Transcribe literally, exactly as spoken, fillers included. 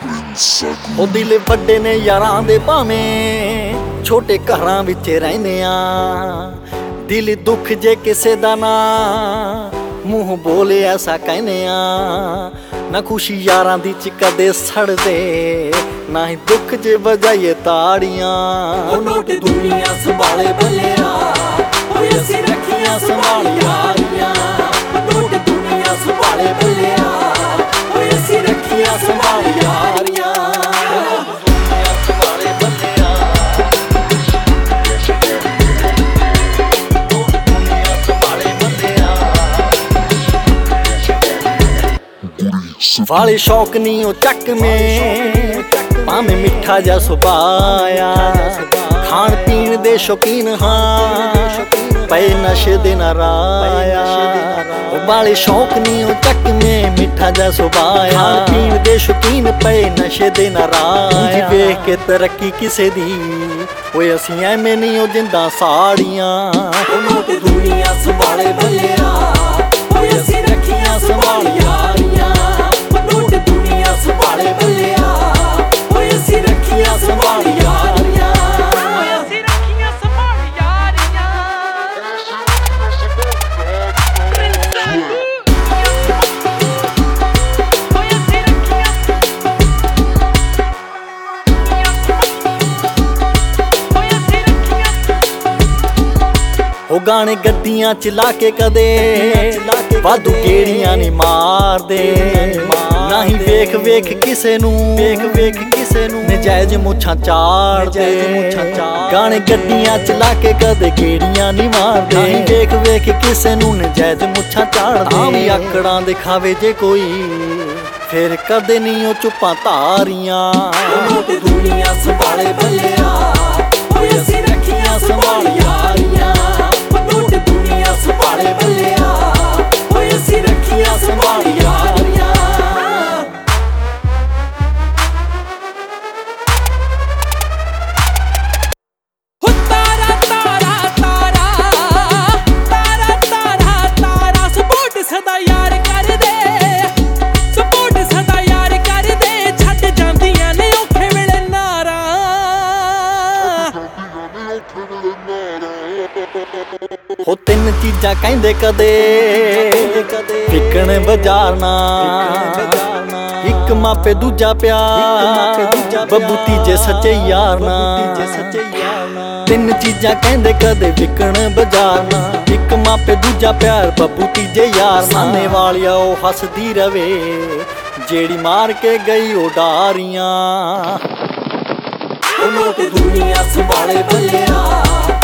ਉਹ ਦਿਲ ਵੱਡੇ ਨੇ ਯਾਰਾਂ ਦੇ ਭਾਵੇਂ ਛੋਟੇ ਘਰਾਂ ਵਿੱਚ ਰਹਿੰਦੇ ਆ। ਦਿਲ ਦੁੱਖ ਜੇ ਕਿਸੇ ਦਾ ਨਾ ਮੂੰਹ ਬੋਲੇ ਐਸਾ ਕਹਿੰਦੇ ਆ। ਨਾ ਖੁਸ਼ੀ ਯਾਰਾਂ ਦੀ ਚ ਕਦੇ ਸੜਦੇ, ਨਾ ਹੀ ਦੁੱਖ ਜੇ ਵਜਾਈਏ ਤਾੜੀਆਂ। ਉਹ ਨੋਟ ਦੁਨੀਆ ਸੰਭਾਲੇ ਬੱਲਿਆ, ਓਏ ਅਸੀਂ ਰੱਖੀਆਂ ਸੰਭਾਲ ਯਾਰੀਆਂ। ਨੋਟ ਦੁਨੀਆ ਸੰਭਾਲੇ ਬੱਲਿਆ, ਓਏ ਅਸੀਂ ਰੱਖੀਆਂ ਸੰਭਾਲ ਯਾਰੀਆਂ। ਵਾਲੇ ਸ਼ੌਕ ਨੀ ਉਹ ਚੱਕ ਮੇ ਭਾਵੇਂ ਮਿੱਠਾ ਜਾ ਸੁਭਾਇਆ। ਖਾਣ ਪੀਣ ਦੇ ਸ਼ੌਕੀਨ ਹਾਂ, ਪਏ ਨਸ਼ੇ ਦੇ ਨਾ ਰਾਇਆ। ਵਾਲੇ ਸ਼ੌਕ ਨੀ ਉਹ ਚੱਕ ਮੇ ਮਿੱਠਾ ਜਾ ਸੁਭਾਇਆ। ਖਾਣ ਪੀਣ ਦੇ ਸ਼ੌਕੀਨ ਪਏ ਨਸ਼ੇ ਦੇ ਨਾ ਰਾਇਆ। ਵੇਖ ਕੇ ਤਰੱਕੀ ਕਿਸੇ ਦੀ ਓਏ ਅਸੀਂ ਐਵੇਂ ਨੀ ਉਹ ਜਿੰਦਾ ਸਾੜੀਆਂ। ਉਹ ਨੋਟ ਦੁਨੀਆ ਸੰਭਾਲੇ ਬੱਲਿਆ, ਓਏ ਅਸੀਂ ਰੱਖੀਆਂ ਸੰਭਾਲ ਯਾਰੀਆਂ। ਨੋਟ ਦੁਨੀਆ ਸੰਭਾਲੇ ਬੱਲਿਆ, ਓਏ ਅਸੀਂ ਰੱਖੀਆਂ ਸੰਭਾਲ ਯਾਰੀਆਂ। ਓਏ ਅਸੀਂ ਰੱਖੀਆਂ ਸੰਭਾਲ ਯਾਰੀਆਂ। ਓਏ ਅਸੀਂ ਰੱਖੀਆਂ, ਓਏ ਅਸੀਂ ਰੱਖੀਆਂ। ਉਹ ਗਾਣੇ ਗੱਡੀਆਂ ਚਲਾ ਕੇ ਕਦੇ ਵਾਧੂ ਗੇੜੀਆਂ ਨੀ ਮਾਰਦੇ। ਨਾ ਹੀ ਵੇਖ ਵੇਖ ਕਿਸੇ ਨੂੰ ਵੇਖ ਵੇਖ ਕਿਸੇ ਨੂੰ ਨਜਾਇਜ਼ ਮੁੱਛਾਂ ਚਾੜਦੇ। ਗਾਣੇ ਗੱਡੀਆਂ ਚਲਾ ਕੇ ਕਦੇ ਗੇੜੀਆਂ ਨੀ ਮਾਰਦੇ। ਨਾ ਹੀ ਵੇਖ ਵੇਖ ਕਿਸੇ ਨੂੰ ਨਜਾਇਜ਼ ਮੁੱਛਾਂ ਚਾੜਦੇ। ਆਵੀਂ ਆਕੜਾਂ ਦਿਖਾਵੇ ਜੇ ਕੋਈ, ਫਿਰ ਕਦੇ ਨੀ ਉਹ ਚੁੱਪਾਂ ਧਾਰੀਆਂ। ਨੋਟ ਦੁਨੀਆ ਸੰਭਾਲੇ ਬੱਲਿਆ, ਓਏ ਅਸੀਂ ਰੱਖੀਆਂ ਸੰਭਾਲ ਯਾਰੀਆਂ। ਨੋਟ ਦੁਨੀਆ ਸੰਭਾਲੇ ਬੱਲਿਆ, ਓਏ ਅਸੀਂ ਰੱਖੀਆਂ ਸੰਭਾਲ ਯਾਰੀਆਂ। ਸਦਾ ਯਾਰ ਕਰਦੇ, ਸਪੋਰਟ ਸਦਾ ਯਾਰ ਕਰਦੇ। ਛੱਡ ਜਾਂਦੀਆਂ ਨੇ ਔਖੇ ਵੇਲੇ ਨਾਰਾਂ। ਹੋ ਤਿੰਨ ਚੀਜ਼ਾਂ ਕਹਿੰਦੇ ਕਦੇ ਵਿਕਣ ਬਾਜ਼ਾਰ ਨਾ। ਇੱਕ ਮਾਪੇ ਦੂਜਾ ਪਿਆਰ, ਬੱਬੂ ਤੀਜੇ ਸੱਚੇ ਯਾਰ ਨਾ। ਤਿੰਨ ਚੀਜ਼ਾਂ ਕਹਿੰਦੇ ਕਦੇ ਵਿਕਣ ਬਾਜ਼ਾਰ ਨਾ। ਇੱਕ ਮਾਪੇ ਦੂਜਾ ਪਿਆਰ, ਬੱਬੂ ਤੀਜੇ ਯਾਰ। ਸਾਨੇ ਵਾਲਿਆ ਉਹ ਹੱਸਦੀ ਰਵੇ, ਜਿਹੜੀ ਮਾਰ ਕੇ ਗਈ ਉਹ ਡਾਰੀਆਂ। ਉਹ ਨੋਟ ਦੁਨੀਆ ਸੰਭਾਲੇ ਬੱਲਿਆ,